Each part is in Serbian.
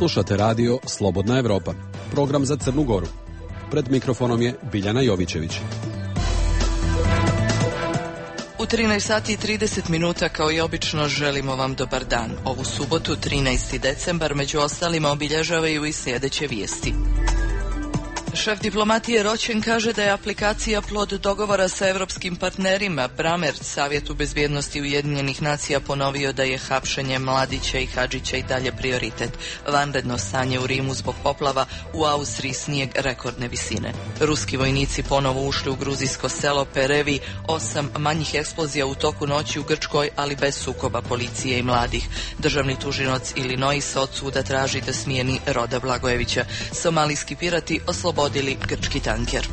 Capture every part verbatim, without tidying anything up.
Slušate radio Slobodna Evropa, program za Crnu Goru. Pred mikrofonom je Biljana Jovićević. U trinaest sati i trideset minuta kao i obično želimo vam dobar dan. Ovu subotu, trinaesti decembar, među ostalima obilježavaju i sljedeće vijesti. Šef diplomatije Roćen kaže da je aplikacija plod dogovora sa evropskim partnerima. Brammer, Savjetu bezbjednosti Ujedinjenih nacija, ponovio da je hapšenje Mladića i Hadžića i dalje prioritet. Vanredno stanje u Rimu zbog poplava, u Austriji snijeg rekordne visine. Ruski vojnici ponovo ušli u gruzijsko selo Perevi, osam manjih eksplozija u toku noći u Grčkoj, ali bez sukoba policije i mladih. Državni tužinoc Illinois od suda traži da smijeni Roda Blagojevića. Somalijski pirati oslobodili vodili grčki tanker.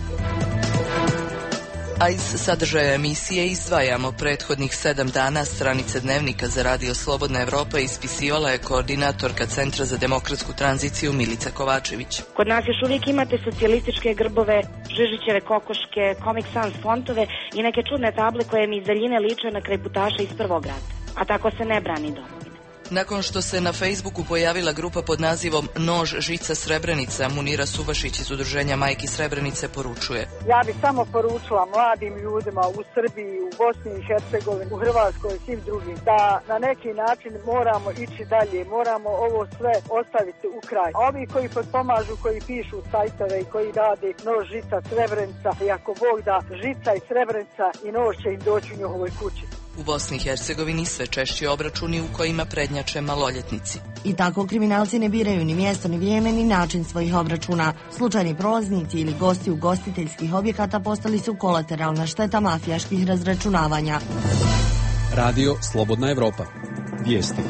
A iz sadržaja emisije izdvajamo prethodnih sedam dana stranice dnevnika za radio Slobodna Evropa ispisivala je koordinatorka Centra za demokratsku tranziciju Milica Kovačević. Kod nas još uvijek imate socijalističke grbove, Žižićeve kokoške, Comic Sans fontove i neke čudne table koje mi iz daljine liče na krajputaša iz prvog rata. A tako se ne brani dom. Nakon što se na Facebooku pojavila grupa pod nazivom Nož žica Srebrenica, Munira Subašić iz udruženja Majki Srebrenice poručuje: Ja bih samo poručila mladim ljudima u Srbiji, u Bosni i Hercegovini, u Hrvatskoj i svim drugim da na neki način moramo ići dalje, moramo ovo sve ostaviti u kraj. A ovi koji potpomažu, koji pišu sajtove i koji rade Nož žica Srebrenica, i ako Bog da, žica i Srebrenica i nož će im doći u njihovoj kući. U Bosni i Hercegovini sve češći obračuni u kojima prednjače maloljetnici. I tako kriminalci ne biraju ni mjesto, ni vrijeme, ni način svojih obračuna. Slučajni prolaznici ili gosti ugostiteljskih objekata postali su kolateralna šteta mafijaških razračunavanja. Radio Slobodna Evropa. Vijesti.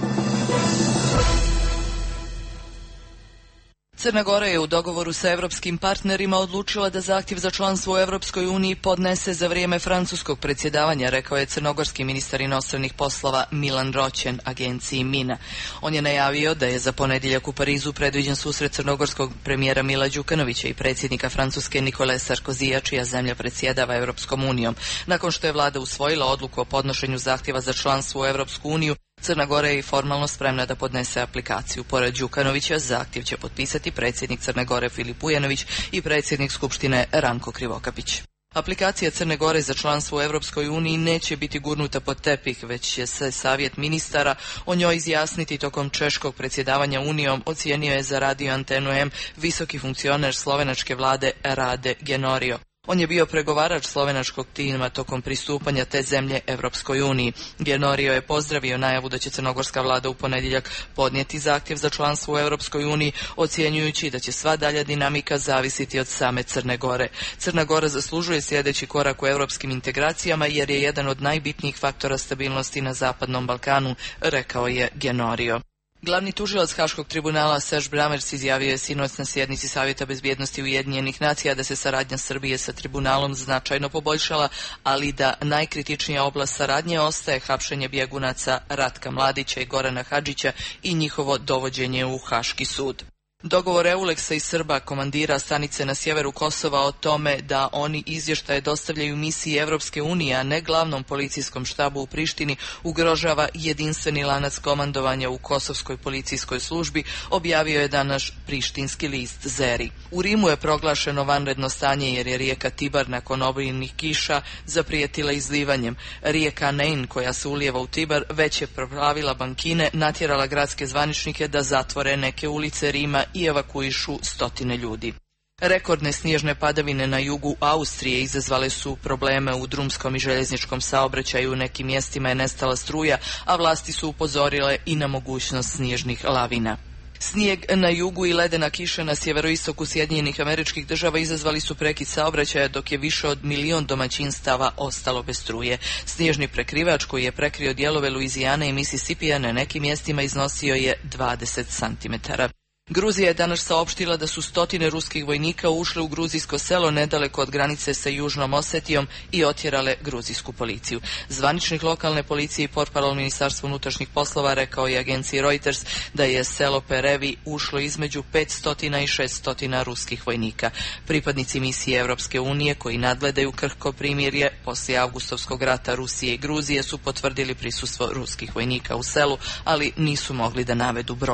Crna Gora je u dogovoru sa evropskim partnerima odlučila da zahtjev za članstvo u Evropskoj uniji podnese za vrijeme francuskog predsjedavanja, rekao je crnogorski ministar inostranih poslova Milan Roćen agenciji Mina. On je najavio da je za ponedjeljak u Parizu predviđen susret crnogorskog premijera Mila Đukanovića i predsjednika Francuske Nikole Sarkozija, čija zemlja predsjedava Evropskom unijom. Nakon što je vlada usvojila odluku o podnošenju zahtjeva za članstvo u Evropsku uniju, Crna Gora je i formalno spremna da podnese aplikaciju. Pored Đukanovića, zahtjev će potpisati predsjednik Crne Gore Filip Ujanović i predsjednik Skupštine Ranko Krivokapić. Aplikacija Crne Gore za članstvo u Evropskoj uniji neće biti gurnuta pod tepih, već će se savjet ministara o njoj izjasniti tokom češkog predsjedavanja Unijom, ocijenio je za Radio Antenu M visoki funkcioner slovenačke vlade Rade Genorio. On je bio pregovarač slovenačkog tima tokom pristupanja te zemlje Evropskoj uniji. Genorio je pozdravio najavu da će crnogorska vlada u ponedjeljak podnijeti zahtjev za članstvo u Evropskoj uniji, ocjenjujući da će sva dalja dinamika zavisiti od same Crne Gore. Crna Gora zaslužuje sljedeći korak u europskim integracijama jer je jedan od najbitnijih faktora stabilnosti na Zapadnom Balkanu, rekao je Genorio. Glavni tužilac Haškog tribunala Serge Bramers izjavio je sinoć na sjednici Savjeta bezbjednosti Ujedinjenih nacija da se saradnja Srbije sa tribunalom značajno poboljšala, ali da najkritičnija oblast saradnje ostaje hapšenje bjegunaca Ratka Mladića i Gorana Hadžića i njihovo dovođenje u Haški sud. Dogovor Euleksa i Srba, komandira stanice na sjeveru Kosova, o tome da oni izvještaje dostavljaju misiji Evropske unije, a ne glavnom policijskom štabu u Prištini, ugrožava jedinstveni lanac komandovanja u kosovskoj policijskoj službi, objavio je danas prištinski list Zeri. U Rimu je proglašeno vanredno stanje jer je rijeka Tibar nakon obilnih kiša zaprijetila izlivanjem. Rijeka Nein, koja se ulijeva u Tibar, već je proplavila bankine, natjerala gradske zvaničnike da zatvore neke ulice Rima i evakuišu stotine ljudi. Rekordne snježne padavine na jugu Austrije izazvale su probleme u drumskom i željezničkom saobraćaju, u nekim mjestima je nestala struja, a vlasti su upozorile i na mogućnost snježnih lavina. Snijeg na jugu i ledena kiša na sjeveroistoku Sjedinjenih Američkih Država izazvali su prekid saobraćaja, dok je više od milion domaćinstava ostalo bez struje. Snježni prekrivač koji je prekrio dijelove Luizijane i Misisipija na nekim mjestima iznosio je dvadeset centimetara. Gruzija je danas saopštila da su stotine ruskih vojnika ušle u gruzijsko selo nedaleko od granice sa Južnom Osetijom i otjerale gruzijsku policiju. Zvaničnik lokalne policije i portparol Ministarstva unutrašnjih poslova rekao je agenciji Reuters da je selo Perevi ušlo između petsto i šesto ruskih vojnika. Pripadnici misije Evropske unije koji nadgledaju krhko primirje poslije avgustovskog rata Rusije i Gruzije su potvrdili prisustvo ruskih vojnika u selu, ali nisu mogli da navedu broj.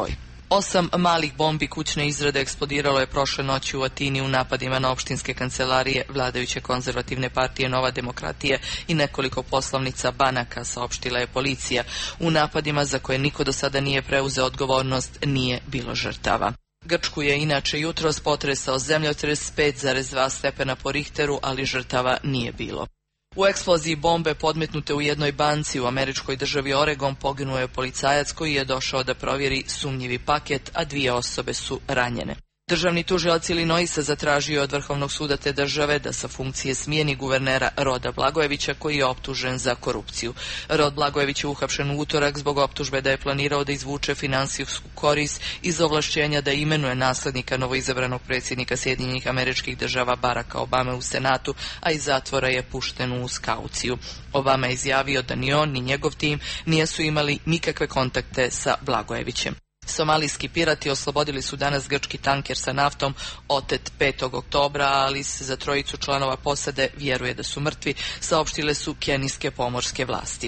Osam malih bombi kućne izrade eksplodiralo je prošle noći u Atini u napadima na opštinske kancelarije vladajuće konzervativne partije Nova demokratija i nekoliko poslovnica banaka, saopštila je policija. U napadima za koje niko do sada nije preuzeo odgovornost nije bilo žrtava. Grčku je inače jutros potresao zemljotres pet zarez dva stepena po Richteru, ali žrtava nije bilo. U eksploziji bombe podmetnute u jednoj banci u američkoj državi Oregon poginuo je policajac koji je došao da provjeri sumnjivi paket, a dvije osobe su ranjene. Državni tužilac Illinoisa zatražio od Vrhovnog suda te države da sa funkcije smijeni guvernera Roda Blagojevića koji je optužen za korupciju. Rod Blagojević je uhapšen u utorak zbog optužbe da je planirao da izvuče finansijsku korist iz ovlašćenja da imenuje naslednika novoizabranog predsjednika Sjedinjenih Američkih Država Baracka Obame u Senatu, a iz zatvora je pušten uz kauciju. Obama je izjavio da ni on ni njegov tim nisu imali nikakve kontakte sa Blagojevićem. Somalijski pirati oslobodili su danas grčki tanker sa naftom otet petog oktobra, ali se za trojicu članova posade vjeruje da su mrtvi, saopštile su kenijske pomorske vlasti.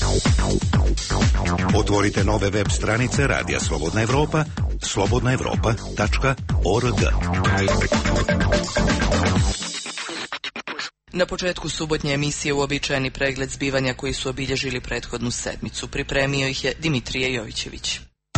Otvorite nove web stranice Radija Slobodna Evropa, slobodna evropa tačka org. Na početku subotnje emisije uobičajeni pregled zbivanja koji su obilježili prethodnu sedmicu. Pripremio ih je Dimitrije Jovićević.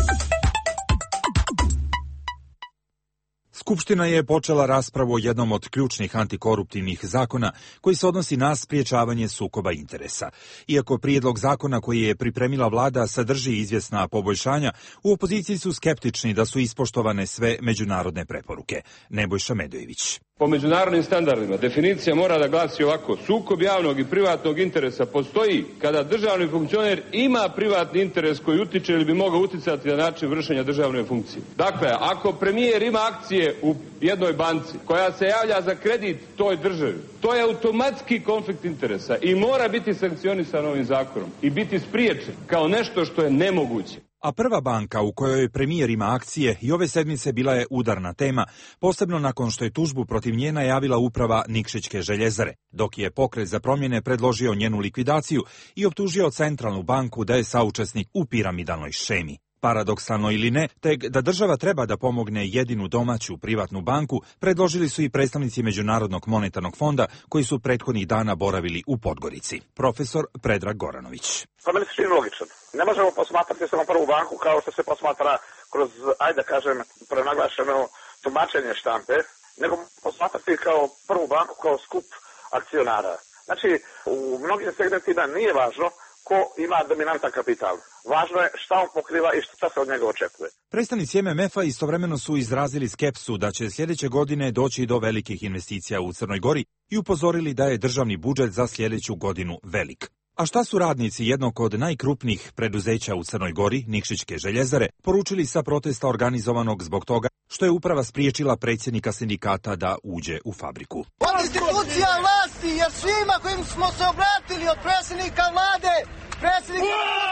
Skupština je počela raspravu o jednom od ključnih antikoruptivnih zakona koji se odnosi na spriječavanje sukoba interesa. Iako prijedlog zakona koji je pripremila vlada sadrži izvjesna poboljšanja, u opoziciji su skeptični da su ispoštovane sve međunarodne preporuke. Nebojša Medojević. Po međunarodnim standardima definicija mora da glasi ovako: sukob javnog i privatnog interesa postoji kada državni funkcioner ima privatni interes koji utiče ili bi mogao uticati na način vršenja državne funkcije. Dakle, ako premijer ima akcije u jednoj banci koja se javlja za kredit toj državi, to je automatski konflikt interesa i mora biti sankcionisan ovim zakonom i biti spriječen kao nešto što je nemoguće. A prva banka u kojoj premijer ima akcije i ove sedmice bila je udarna tema, posebno nakon što je tužbu protiv nje najavila uprava Nikšićke željezare, dok je Pokret za promjene predložio njenu likvidaciju i optužio Centralnu banku da je saučesnik u piramidalnoj šemi. Paradoksalno ili ne, tek da država treba da pomogne jedinu domaću privatnu banku, predložili su i predstavnici Međunarodnog monetarnog fonda koji su prethodnih dana boravili u Podgorici. Profesor Predrag Goranović. Pa meni se čini logičan. Ne možemo posmatrati samo prvu banku kao što se posmatra kroz, ajde da kažem, prenaglašeno tumačenje štampe, nego posmatrati kao prvu banku kao skup akcionara. Znači, u mnogim segmentima nije važno ko ima dominantan kapital. Važno je šta on pokriva i šta se od njega očekuje. Predstavnici M M F-a istovremeno su izrazili skepsu da će sljedeće godine doći do velikih investicija u Crnoj Gori i upozorili da je državni budžet za sljedeću godinu velik. A šta su radnici jednog od najkrupnijih preduzeća u Crnoj Gori, Nikšićke željezare, poručili sa protesta organizovanog zbog toga što je uprava spriječila predsjednika sindikata da uđe u fabriku? Od institucija vlasti, jer svima kojim smo se obratili od predsjednika vlade, predsjednika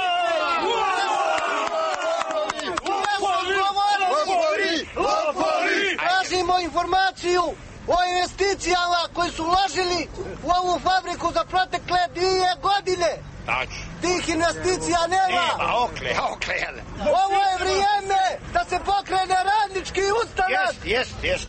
tražimo informaciju o investicijama koji su uložili u ovu fabriku za protekle dvije godine. Tačno. Tih investicija nema. Nema, okle, okle. Ovo je vrijeme da se pokrene radnički ustanak. Jest, jest, jest.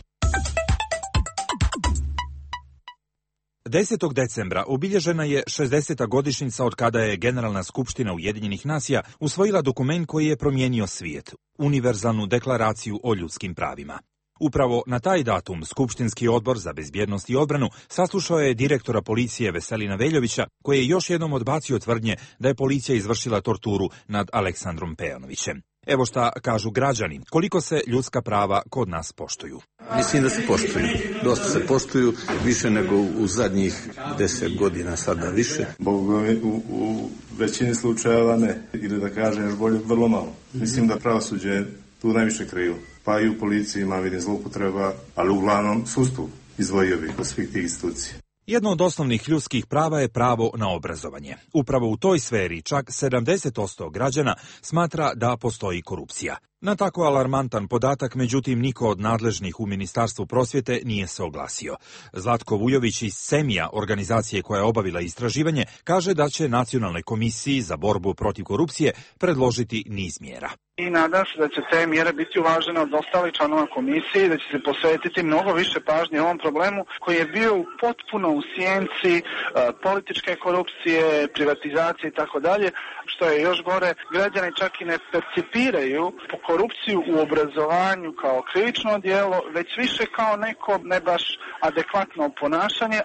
desetog decembra obilježena je šezdeseta godišnjica od kada je Generalna skupština Ujedinjenih nacija usvojila dokument koji je promijenio svijet, Univerzalnu deklaraciju o ljudskim pravima. Upravo na taj datum Skupštinski odbor za bezbjednost i odbranu saslušao je direktora policije Veselina Veljovića, koji je još jednom odbacio tvrdnje da je policija izvršila torturu nad Aleksandrom Pejanovićem. Evo šta kažu građani, koliko se ljudska prava kod nas poštuju. Mislim da se poštuju. Dosta se poštuju, više nego u zadnjih deset godina, sada više. Bog u, u većini slučajeva ne, ili da kažem još bolje, vrlo malo. Mislim da pravosuđe je tu najviše krivo. Pa i u policiji ima vidim zloupotreba, ali uglavnom sudstvu izdvojio bih od svih tih institucija. Jedno od osnovnih ljudskih prava je pravo na obrazovanje. Upravo u toj sferi čak sedamdeset posto građana smatra da postoji korupcija. Na tako alarmantan podatak, međutim, niko od nadležnih u Ministarstvu prosvjete nije se oglasio. Zlatko Vujović iz Semija, organizacije koja je obavila istraživanje, kaže da će Nacionalnoj komisiji za borbu protiv korupcije predložiti niz mjera. I nadam se da će te mjere biti uvažene od ostalih članova komisije i da će se posvetiti mnogo više pažnje ovom problemu koji je bio potpuno u sjenci e, političke korupcije, privatizacije i tako dalje, što je još gore, građani čak i ne percipiraju po korupciju u obrazovanju kao krivično djelo, već više kao neko ne baš adekvatno ponašanje.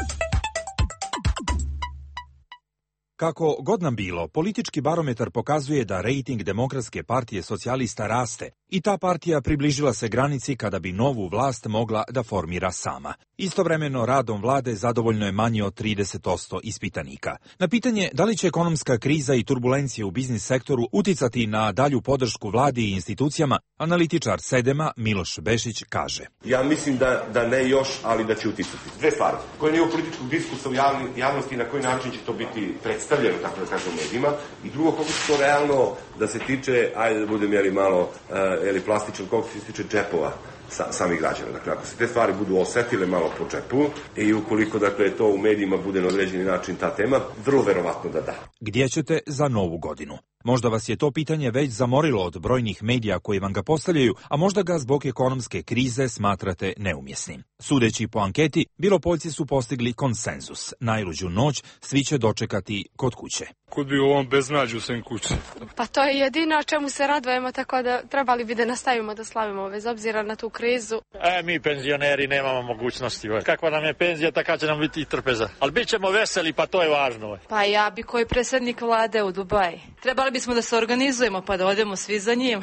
Kako god nam bilo, politički barometar pokazuje da rejting Demokratske partije socijalista raste i ta partija približila se granici kada bi novu vlast mogla da formira sama. Istovremeno, radom vlade zadovoljno je manje od trideset posto ispitanika. Na pitanje da li će ekonomska kriza i turbulencije u biznis sektoru uticati na dalju podršku vladi i institucijama, analitičar Sedema Miloš Bešić kaže: Ja mislim da, da ne još, ali da će uticati. Dve stvari. Koje nije u političkog diskursa u javni, javnosti, na koji način će to biti predstavljeno, tako da kažem, u medijima, i drugo, koliko će to realno da se tiče, ajde da budem jeli malo uh, jeli plastičan, koliko se tiče džepova sa, samih građana. Dakle, ako se te stvari budu osetile malo po džepu i ukoliko, dakle, to u medijima bude na određeni način ta tema, vrlo verovatno da da. Gdje ćete za novu godinu? Možda vas je to pitanje već zamorilo od brojnih medija koji vam ga postavljaju, a možda ga zbog ekonomske krize smatrate neumjesnim. Sudeći po anketi, Bilopoljci su postigli konsenzus. Najluđu noć svi će dočekati kod kuće. Kud bi u ovom beznađu sem kuće? Pa to je jedino čemu se radujemo, tako da trebali bi da nastavimo da slavimo bez obzira na tu krizu. E, mi penzioneri nemamo mogućnosti. Kakva nam je penzija, taka će nam biti i trpeza. Ali bit ćemo veseli, pa to je važno. Pa ja bi koji predsjednik vlade u Dubaji. Trebali bismo da se organizujemo pa da odemo svi za njim.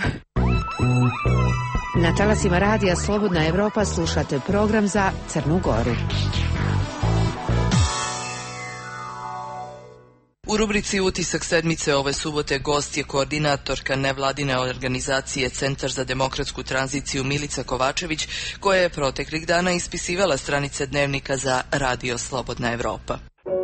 Na talasima radija Slobodna Evropa slušate program za Crnu Goru. U rubrici Utisak sedmice ove subote gost je koordinatorka nevladine organizacije Centar za demokratsku tranziciju Milica Kovačević, koja je proteklih dana ispisivala stranice dnevnika za Radio Slobodna Evropa.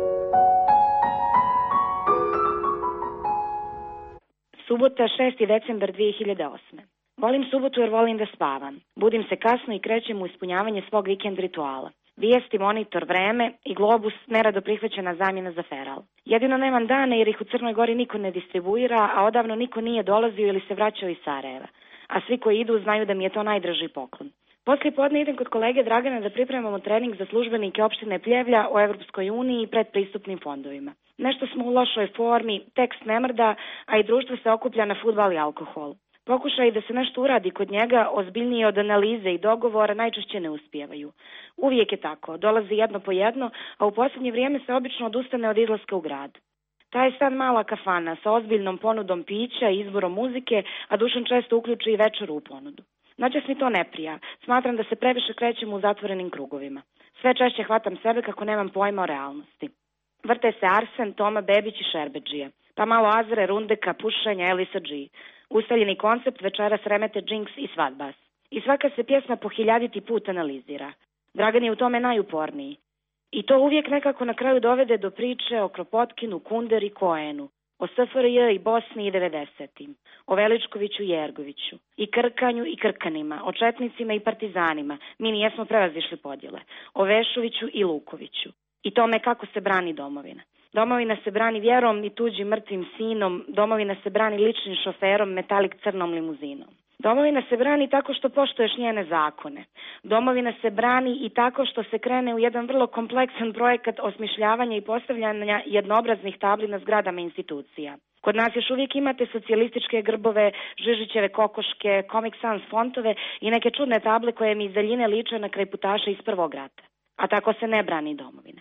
Subota, šesti decembar dvije hiljade osme. Volim subotu jer volim da spavam. Budim se kasno i krećem u ispunjavanje svog vikend rituala. Vijesti, monitor, vreme i Globus nerado prihvaćena zamjena za feral. Jedino nemam dane jer ih u Crnoj Gori niko ne distribuira, a odavno niko nije dolazio ili se vraćao iz Sarajeva. A svi koji idu znaju da mi je to najdraži poklon. Poslije podne idem kod kolege Dragana da pripremamo trening za službenike opštine Pljevlja o Evropskoj uniji i predpristupnim fondovima. Nešto smo u lošoj formi, tekst ne mrda, a i društvo se okuplja na fudbal i alkohol. Pokušaj da se nešto uradi kod njega, ozbiljnije od analize i dogovora, najčešće ne uspijevaju. Uvijek je tako, dolazi jedno po jedno, a u posljednje vrijeme se obično odustane od izlaska u grad. Ta je sad mala kafana sa ozbiljnom ponudom pića i izborom muzike, a Dušan često uključi i večeru u ponudu. Noćas mi to ne prija, smatram da se previše krećem u zatvorenim krugovima. Sve češće hvatam sebe kako nemam pojma o realnosti. Vrte se Arsen, Toma Bebić i Šerbedžija, pa malo Azre, Rundeka, pušenja, Elisa G. Ustaljeni koncept večeras remete Jinx i Svadbas. I svaka se pjesma po hiljaditi put analizira. Dragan je u tome najuporniji. I to uvijek nekako na kraju dovede do priče o Kropotkinu, Kunder i Koenu, o S F R J i Bosni i devedesetim, o Veličkoviću i Jergoviću, i Krkanju i Krkanima, o Četnicima i Partizanima, mi nijesmo prevazišli podjele, o Vešoviću i Lukoviću, i tome kako se brani domovina. Domovina se brani vjerom i tuđim mrtvim sinom, domovina se brani ličnim šoferom, metalik crnom limuzinom. Domovina se brani tako što poštuješ njene zakone. Domovina se brani i tako što se krene u jedan vrlo kompleksan projekat osmišljavanja i postavljanja jednoobraznih tabli na zgradama institucija. Kod nas još uvijek imate socijalističke grbove, Žižićeve kokoške, Comic Sans fontove i neke čudne table koje mi iz daljine liče na krajputaše iz Prvog rata. A tako se ne brani domovina.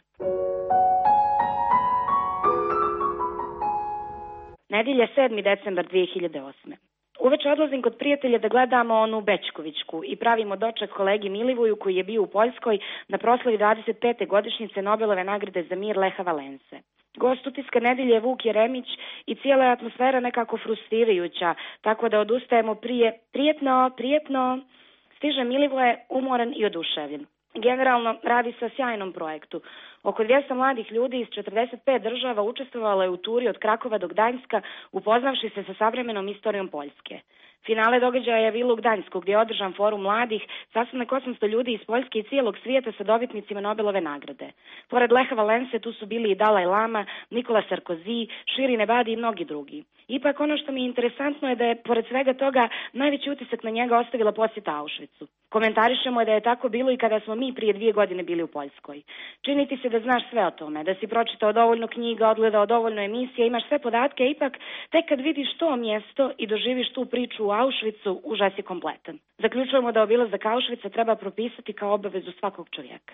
Nedjelja sedmi decembar dvije hiljade osme. Uveče odlazim kod prijatelja da gledamo onu Bećkovićku i pravimo doček kolegi Milivoju koji je bio u Poljskoj na proslavi dvadeset pete godišnjice Nobelove nagrade za mir Leha Valense. Gost utiska nedjelje je Vuk Jeremić i cijela je atmosfera nekako frustrirajuća, tako da odustajemo prije prijetno, prijetno. Stiže Milivoje umoran i oduševljen. Generalno radi se o sjajnom projektu. Oko dvjesto mladih ljudi iz četrdeset pet država učestvovalo je u turi od Krakova do Gdanjska, upoznavši se sa savremenom istorijom Poljske. Finale događaja je bilo u Gdańsku, gdje je održan forum mladih, sastanak osamsto ljudi iz Poljske i cijelog svijeta sa dobitnicima Nobelove nagrade. Pored Leha Valense tu su bili i Dalaj Lama, Nikola Sarkozy, Shirin Ebadi i mnogi drugi. Ipak ono što mi je interesantno je da je, pored svega toga, najveći utisak na njega ostavila posjeta Auschwitzu. Komentarišemo je da je tako bilo i kada smo mi prije dvije godine bili u Poljskoj. Čini ti se da znaš sve o tome, da si pročitao dovoljno knjiga, odgledao dovoljno emisija, imaš sve podatke, ipak tek kad vidiš to mjesto i doživiš tu priču u Auschwitzu, užas je kompletan. Zaključujemo da obilazak Auschwitza treba propisati kao obavezu svakog čovjeka.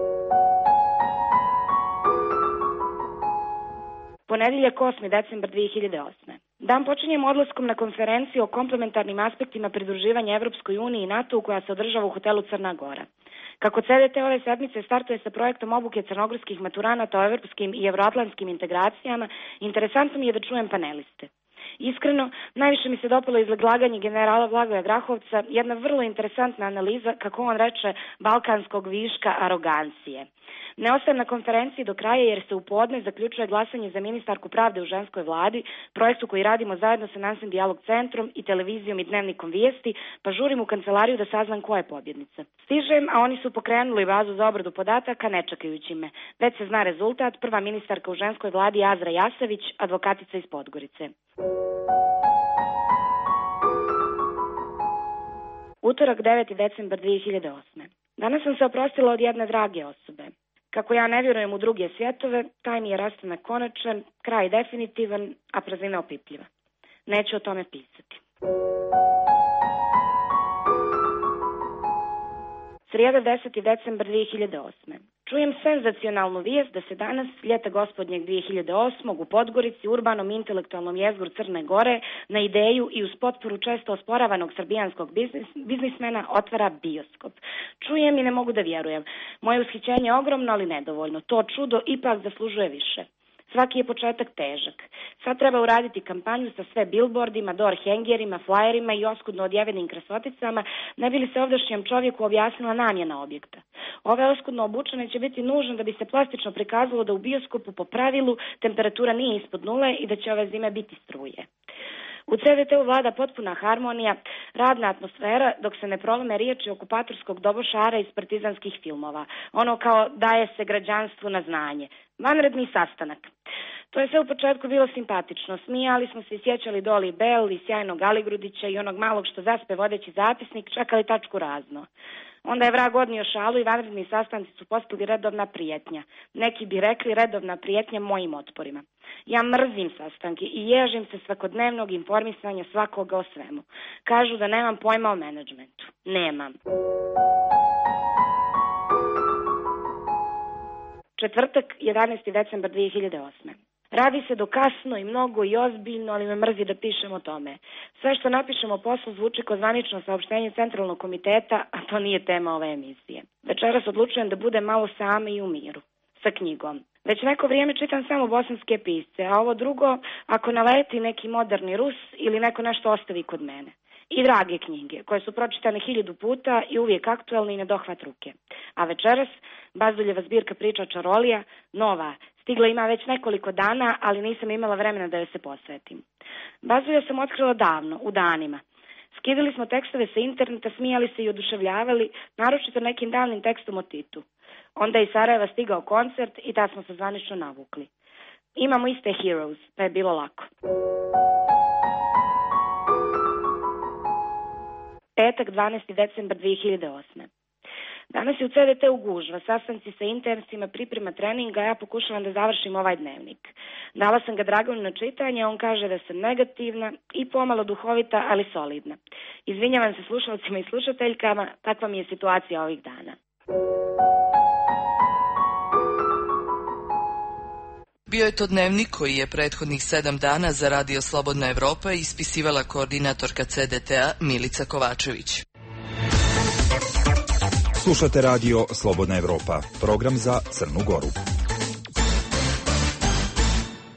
Ponedjeljak osmi decembar dvije hiljade osme. Dan počinjemo odlaskom na konferenciju o komplementarnim aspektima pridruživanja Evropskoj uniji i NATO-u koja se održava u hotelu Crna Gora. Kako C D T ove sedmice startuje sa projektom obuke crnogorskih maturanata o evropskim i evroatlantskim integracijama, interesantno mi je da čujem paneliste. Iskreno, najviše mi se dopalo izlaganje generala Blagoja Grahovca, jedna vrlo interesantna analiza, kako on reče, balkanskog viška arogancije. Ne ostajem na konferenciji do kraja jer se u podne zaključuje glasanje za ministarku pravde u ženskoj vladi, projektu koji radimo zajedno sa Nansen Dijalog centrom i televizijom i dnevnikom vijesti, pa žurim u kancelariju da saznam ko je pobjednica. Stižem, a oni su pokrenuli bazu za obradu podataka ne čekajući me. Već se zna rezultat, prva ministarka u ženskoj vladi Azra Jasević, advokatica iz Podgorice. Utorak deveti decembar dvije hiljade osme. Danas sam se oprostila od jedne drage osobe. Kako ja ne vjerujem u druge svjetove, taj mi je rastanak konačan, kraj definitivan, a praznina opipljiva. Neću o tome pisati. Srijeda deseti decembar dvije hiljade osme. Čujem senzacionalnu vijest da se danas, ljeta gospodnjeg dvije hiljade osme. u Podgorici, urbanom intelektualnom jezgru Crne Gore, na ideju i uz potporu često osporavanog srbijanskog biznis, biznismena otvara bioskop. Čujem i ne mogu da vjerujem. Moje ushićenje je ogromno, ali nedovoljno. To čudo ipak zaslužuje više. Svaki je početak težak. Sad treba uraditi kampanju sa sve billboardima, door hangerima, flyerima i oskudno odjevenim krasoticama, ne bi li se ovdašnjem čovjeku objasnila namjena objekta. Ove oskudno obučene će biti nužne da bi se plastično prikazalo da u bioskopu po pravilu temperatura nije ispod nule i da će ove zime biti struje. U C D T-u vlada potpuna harmonija, radna atmosfera, dok se ne prolome riječi okupatorskog dobošara iz partizanskih filmova. Ono kao daje se građanstvu na znanje. Vanredni sastanak. To je sve u početku bilo simpatično. Smijali smo se i sjećali Doli Bell i sjajnog Aligrudića i onog malog što zaspe vodeći zapisnik, čekali tačku razno. Onda je vrag odnio šalu i vanredni sastanci su postali redovna prijetnja. Neki bi rekli redovna prijetnja mojim otporima. Ja mrzim sastanke i ježim se svakodnevnog informisanja svakoga o svemu. Kažu da nemam pojma o menadžmentu. Nemam. Četvrtak, jedanaesti decembar dvije hiljade osme. Radi se do kasno i mnogo i ozbiljno, ali me mrzi da pišem o tome. Sve što napišem o poslu zvuči kao zvanično saopštenje Centralnog komiteta, a to nije tema ove emisije. Večeras odlučujem da budem malo sama i u miru. Sa knjigom. Već neko vrijeme čitam samo bosanske pisce, a ovo drugo, ako naleti neki moderni Rus ili neko nešto ostavi kod mene. I drage knjige, koje su pročitane hiljadu puta i uvijek aktualne i na dohvat ruke. A večeras, Bazuljeva zbirka priča Čarolija, nova, stigla ima već nekoliko dana, ali nisam imala vremena da joj se posvetim. Bazulja sam otkrila davno, u danima. Skidali smo tekstove sa interneta, smijali se i oduševljavali, naročito nekim davnim tekstom o Titu. Onda je iz Sarajeva stigao koncert i tad smo se zvanično navukli. Imamo iste heroes, pa je bilo lako. Petak, dvanaesti decembar dvije hiljade osme. Danas je u C D T-u gužva, sastanci sa internsima, priprema treninga, ja pokušavam da završim ovaj dnevnik. Dala sam ga Draganu na čitanje, on kaže da sam negativna i pomalo duhovita, ali solidna. Izvinjavam se slušalcima i slušateljkama, takva mi je situacija ovih dana. Bio je to dnevnik koji je prethodnih sedam dana za Radio Slobodna Evropa ispisivala koordinatorka C D T-a Milica Kovačević. Slušate Radio Slobodna Evropa, program za Crnu Goru.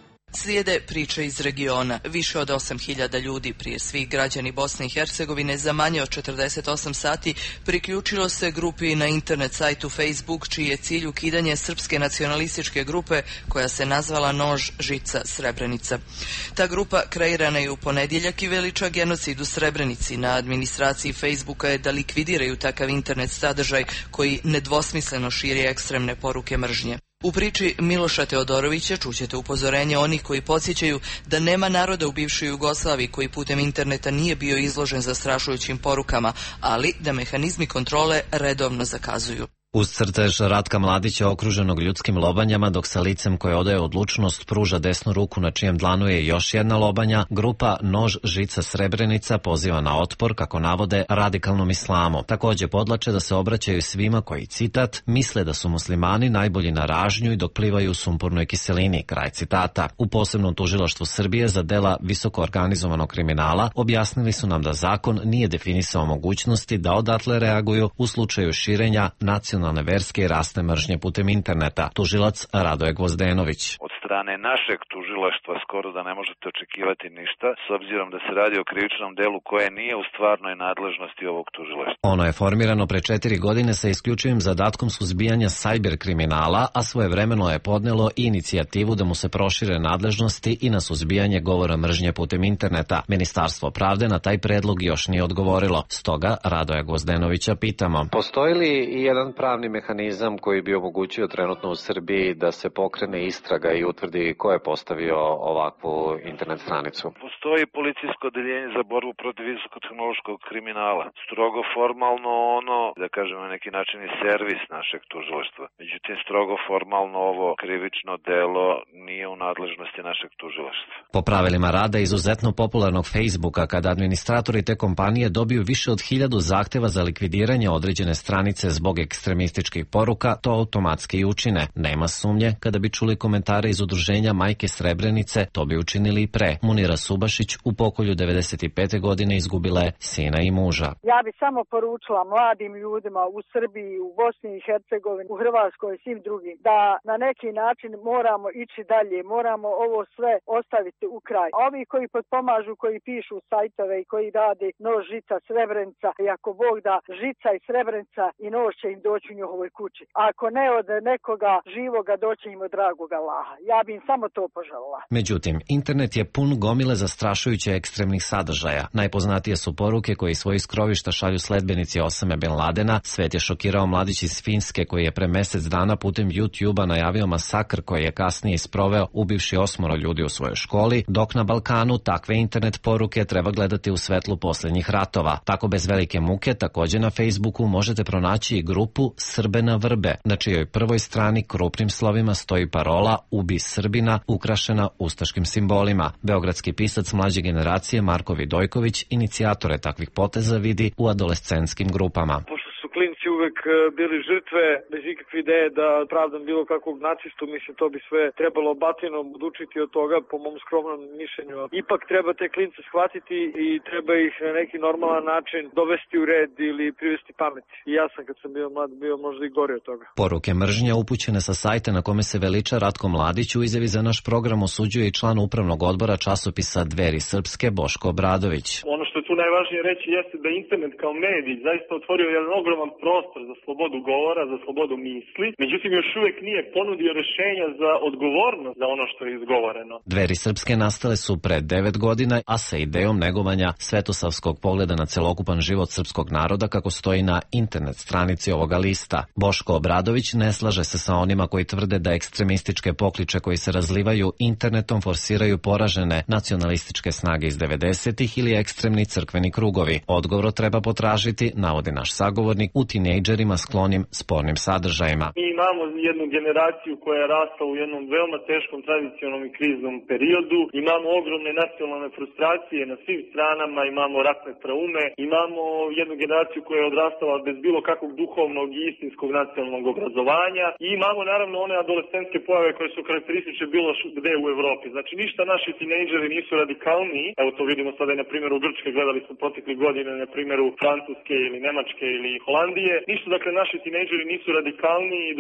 Slijede priče iz regiona. Više od osam hiljada ljudi, prije svih građani Bosne i Hercegovine, za manje od četrdeset osam sati priključilo se grupi na internet sajtu Facebook, čiji je cilj ukidanje srpske nacionalističke grupe koja se nazvala Nož, žica, Srebrenica. Ta grupa kreirana je u ponedjeljak i veliča genocid u Srebrenici. Na administraciji Facebooka je da likvidiraju takav internet sadržaj koji nedvosmisleno širi ekstremne poruke mržnje. U priči Miloša Teodorovića čućete upozorenje onih koji podsjećaju da nema naroda u bivšoj Jugoslaviji koji putem interneta nije bio izložen zastrašujućim porukama, ali da mehanizmi kontrole redovno zakazuju. Uz crtež Ratka Mladića okruženog ljudskim lobanjama, dok sa licem koje odaje odlučnost pruža desnu ruku na čijem dlanu je još jedna lobanja, grupa Nož, žica, Srebrenica poziva na otpor, kako navode, radikalnom islamu. Također podlače da se obraćaju svima koji, citat, misle da su muslimani najbolji na ražnju i dok plivaju u sumpornoj kiselini, kraj citata. U posebnom tužilaštvu Srbije za dela visoko organizovanog kriminala objasnili su nam da zakon nije definisao mogućnosti da odatle reaguju u slučaju širenja nacionalne verske i rasne mržnje putem interneta. Tužilac Radoje Gvozdenović. Od strane našeg tužilaštva skoro da ne možete očekivati ništa, s obzirom da se radi o krivičnom delu koje nije u stvarnoj nadležnosti ovog tužilaštva. Ono je formirano pre četiri godine sa isključivim zadatkom suzbijanja sajber kriminala, a svojevremeno je podnelo i inicijativu da mu se prošire nadležnosti i na suzbijanje govora mržnje putem interneta. Ministarstvo pravde na taj predlog još nije odgovorilo. Stoga Radoja Gvozdenovića pitamo. Postoji li i jedan pravni mehanizam koji bi omogućio trenutno u Srbiji da se pokrene istraga i utvrdi ko je postavio ovakvu internet stranicu? Postoji policijsko odeljenje za borbu protiv visokotehnološkog kriminala. Strogo formalno ono, da kažemo na neki način, je servis našeg tužilaštva. Međutim, strogo formalno ovo krivično delo nije u nadležnosti našeg tužilaštva. Po pravilima rada izuzetno popularnog Facebooka, kada administratori te kompanije dobiju više od hiljadu zahteva za likvidiranje određene stranice zbog ekstremističkih poruka, to automatski i učine. Nema sumnje, kada bi čuli komentare iz udruženja Majke Srebrenice, to bi učinili i pre. Munira Subašić u pokolju devedeset pete godine izgubila je sina i muža. Ja bih samo poručila mladim ljudima u Srbiji, u Bosni i Hercegovini, u Hrvatskoj i svim drugim, da na neki način moramo ići dalje, moramo ovo sve ostaviti u kraj. Ovi koji potpomažu, koji pišu sajtove i koji rade Nož, žica, Srebrenica, i ako Bog da, žica i Srebrenica i nož će im doći u njihovoj kući. Ako ne od nekoga živoga, doći im od dragog Allaha. Ja bi im samo to poželila. Međutim, internet je pun gomile zastrašujuće ekstremnih sadržaja. Najpoznatije su poruke koje iz svojih skrovišta šalju sledbenici Osame Bin Ladena. Svet je šokirao mladić iz Finske koji je pre mesec dana putem YouTube-a najavio masakr koji je kasnije isproveo ubivši osmoro ljudi u svojoj školi, dok na Balkanu takve internet poruke treba gledati u svetlu posljednjih ratova. Tako bez velike muke također na Facebooku možete pronaći i grupu Srbe na vrbe, na čijoj prvoj strani krupnim slovima stoji parola Ubi Srbina, ukrašena ustaškim simbolima. Beogradski pisac mlađe generacije Marko Vidojković inicijatore takvih poteza vidi u adolescentskim grupama. Klinci uvek bili žrtve, bez ikakve ideje da pravdam bilo kakvog nacistu, mislim to bi sve trebalo batinom odučiti od toga, po mom skromnom mišljenju. Ipak treba te klince shvatiti i treba ih na neki normalan način dovesti u red ili privesti pameti. I ja sam kad sam bio mlad bio možda i gori od toga. Poruke mržnje upućene sa sajta na kome se veliča Ratko Mladić u izjavi za naš program osuđuje i član upravnog odbora časopisa Dveri Srpske Boško Obradović. Ono što je tu najvažnije reći jeste da internet kao medij zaista otvorio jedan ogroman prostor za slobodu govora, za slobodu misli, međutim još uvijek nije ponudio rješenja za odgovornost za ono što je izgovoreno. Dveri Srpske nastale su pre devet godina, a sa idejom negovanja svetosavskog pogleda na celokupan život srpskog naroda kako stoji na internet stranici ovoga lista. Boško Obradović ne slaže se sa onima koji tvrde da ekstremističke pokliče koji se razlivaju internetom forsiraju poražene nacionalističke snage iz devedesetih ili ekstremni crkveni krugovi. Odgovor treba potražiti, navodi naš sagovornik, u tinejdžerima sklonim spornim sadržajima. Mi imamo jednu generaciju koja je rastla u jednom veoma teškom tradicionalnom i kriznom periodu, imamo ogromne nacionalne frustracije na svim stranama, imamo ratne traume, imamo jednu generaciju koja je odrastala bez bilo kakvog duhovnog i istinskog nacionalnog obrazovanja i imamo naravno one adolescentske pojave koje su karakteristične bilo gde u Evropi. Znači ništa naši tinejdžeri nisu radikalniji, evo to vidimo sada i na primjeru Grčke, gledali smo proteklih godine na primjeru Francuske ili Nemačke ili Holandije. Ništa, dakle, naši tinejdžeri nisu radikalniji i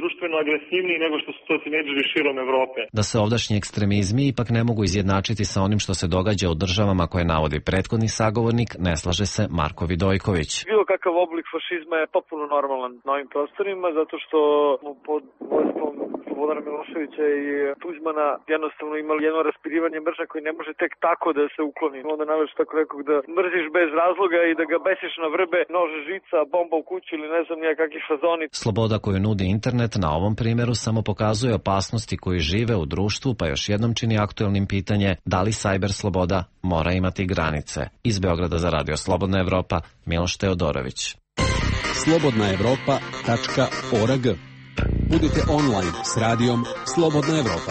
društveno agresivniji nego što su to tinejdžeri širom Evrope. Da se ovdašnji ekstremizmi ipak ne mogu izjednačiti sa onim što se događa u državama koje navodi prethodni sagovornik, ne slaže se Marko Vidojković. Bilo kakav oblik fašizma je potpuno normalan na ovim prostorima, zato što pod vojstvom Slobodana Miloševića i Tuđmana jednostavno imali jedno raspirivanje mržnje koji ne može tek tako da se ukloni. Onda naveš tako rekog da mrziš bez razloga i da ga besiš na vrbe, nože, žica, bomba u kući ili ne znam nijakakvi fazoni. Sloboda koju nudi internet na ovom primjeru samo pokazuje opasnosti koji žive u društvu, pa još jednom čini aktuelnim pitanje da li sajber sloboda mora imati granice. Iz Beograda za Radio Slobodna Evropa, Miloš Teodorović. slobodna evropa tačka org. Budite online s radijom Slobodna Evropa.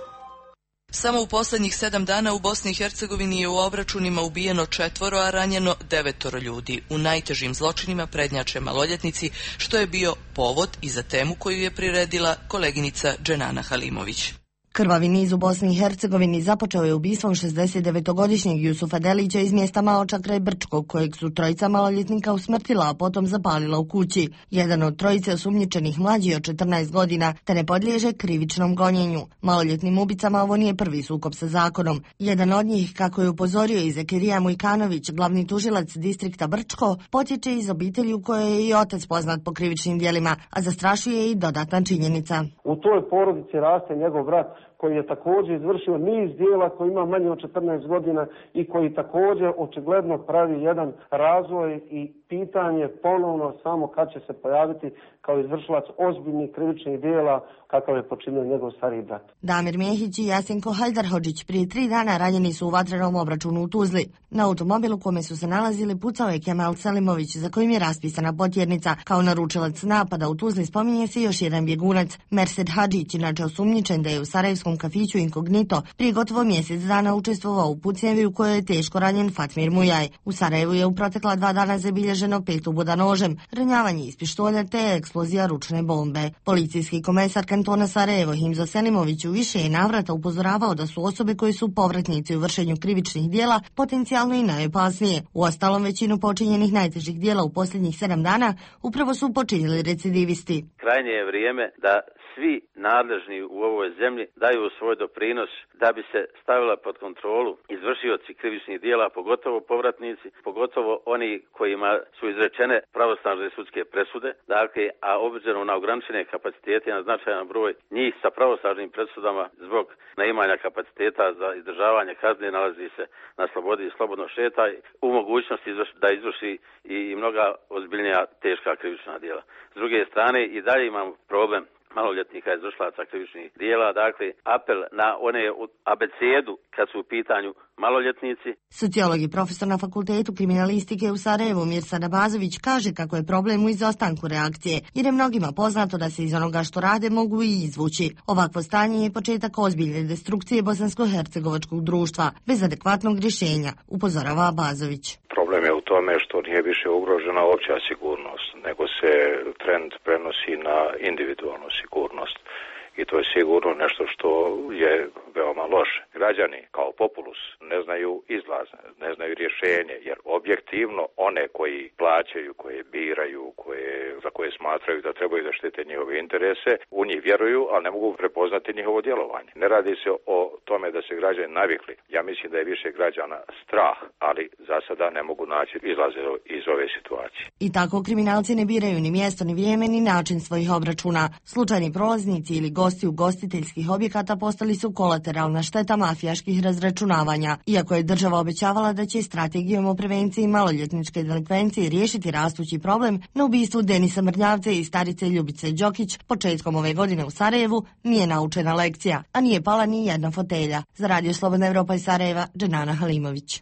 Samo u posljednjih sedam dana u Bosni i Hercegovini je u obračunima ubijeno četvoro, a ranjeno devetoro ljudi. U najtežim zločinima prednjače maloljetnici, što je bio povod i za temu koju je priredila koleginica Dženana Halimović. Krvavi niz u Bosni i Hercegovini započeo je ubistvom šezdesetdevetogodišnjeg Jusufa Delića iz mjesta Maoča kraj Brčkog, kojeg su trojica maloljetnika usmrtila, a potom zapalila u kući. Jedan od trojice osumnjičenih mlađi od četrnaest godina, te ne podliježe krivičnom gonjenju. Maloljetnim ubicama ovo nije prvi sukob sa zakonom. Jedan od njih, kako je upozorio i Zakirija Mujkanović, glavni tužilac distrikta Brčko, potječe iz obitelji u kojoj je i otac poznat po krivičnim djelima, a zastrašuje i dodatna činjenica. U toj porodici raste njegov brat, koji je također izvršio niz dijela, koji ima manje od četrnaest godina i koji također očigledno pravi jedan razvoj i pitanje ponovno samo kad će se pojaviti kao izvršilac ozbiljnih krivičnih dijela kakav je počinio njegov stariji brat. Damir Mijehić i Jasenko Hajdarhodžić prije tri dana ranjeni su u vatrenom obračunu u Tuzli. Na automobilu kome su se nalazili pucao je Kemal Selimović, za kojim je raspisana potjernica. Kao naručilac napada u Tuzli spominje se još jedan bjegunac, Mersed Hadžić, inače osumnjičen da je u sarajevskom kafiću Inkognito prije gotovo mjesec dana učestvovao u pucnjevi u kojoj je teško ranjen Fatmir Mujaj. U Sarajevu je u protekla dva dana zabilježeno pet uboda nožem, ranjavanje iz pištolja te eksplozija ručne bombe. Policijski komesar kantona Sarajevo Himzo Selimović u više je navrata upozoravao da su osobe koji su povratnici u vršenju krivičnih dijela potencijalno i najopasnije. Uostalom, većinu počinjenih najtežih dijela u posljednjih sedam dana upravo su počinili recidivisti. Krajnje je vrijeme da svi nadležni u ovoj zemlji daju svoj doprinos da bi se stavila pod kontrolu izvršioci krivičnih dijela, pogotovo povratnici, pogotovo oni kojima su izrečene pravosnažne sudske presude, dakle, a obzirom na ograničene kapacitete na značajan broj njih sa pravosnažnim presudama zbog neimanja kapaciteta za izdržavanje kazne nalazi se na slobodi i slobodno šeta u mogućnosti da izvrši i mnoga ozbiljnija teška krivična dijela. S druge strane i dalje imamo problem maloljetnika izvršilaca krivičnih dijela, dakle apel na one abecedu kad su u pitanju maloljetnici. Sociolog i profesor na Fakultetu kriminalistike u Sarajevu Mirsad Abazović kaže kako je problem u izostanku reakcije, jer je mnogima poznato da se iz onoga što rade mogu i izvući. Ovakvo stanje je početak ozbiljne destrukcije bosansko-hercegovačkog društva, bez adekvatnog rješenja, upozorava Abazović. Problem je u tome što nije više ugrožena opća sigurnost, nego se trend prenosi na individualnu sigurnost. I to je sigurno nešto što je veoma loše. Građani kao populus ne znaju izlaz, ne znaju rješenje, jer objektivno one koji plaćaju, koje biraju, koje, za koje smatraju da trebaju da štite njihove interese, u njih vjeruju, ali ne mogu prepoznati njihovo djelovanje. Ne radi se o tome da se građani navikli. Ja mislim da je više građana strah, ali za sada ne mogu naći izlaze iz ove situacije. I tako kriminalci ne biraju ni mjesto, ni vrijeme, ni način svojih obračuna. Slučajni prolaznici ili gosti ugostiteljskih objekata postali su kolateralna šteta mafijaških razračunavanja. Iako je država obećavala da će strategijom o prevenciji maloljetničke delikvencije riješiti rastući problem, na ubistvu Denisa Mrnjavce i starice Ljubice Đokić početkom ove godine u Sarajevu nije naučena lekcija, a nije pala ni jedna fotelja. Za Radio Slobodna Evropa iz Sarajeva, Dženana Halimović.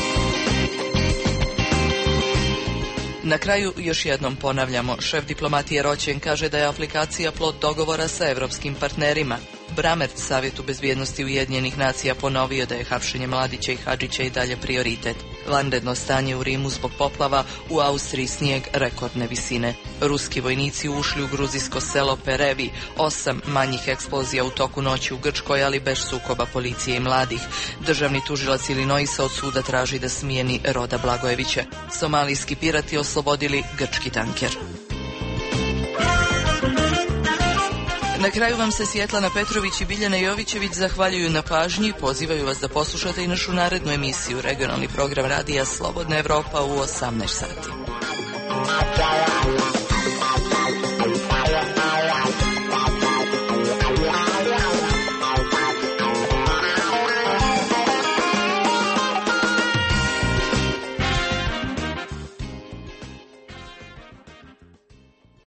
Na kraju još jednom ponavljamo, šef diplomatije Roćen kaže da je aplikacija plod dogovora sa evropskim partnerima. Bramert, Savjetu bezbjednosti Ujedinjenih nacija, ponovio da je hapšenje Mladića i Hadžića i dalje prioritet. Vanredno stanje u Rimu zbog poplava, u Austriji snijeg rekordne visine. Ruski vojnici ušli u gruzijsko selo Perevi, osam manjih eksplozija u toku noći u Grčkoj, ali bez sukoba policije i mladih. Državni tužilac Illinoisa od suda traži da smijeni Roda Blagojevića. Somalijski pirati oslobodili grčki tanker. Na kraju vam se Svjetlana Petrović i Biljana Jovićević zahvaljuju na pažnji i pozivaju vas da poslušate i našu narednu emisiju, regionalni program radija Slobodna Evropa u osamnaest sati.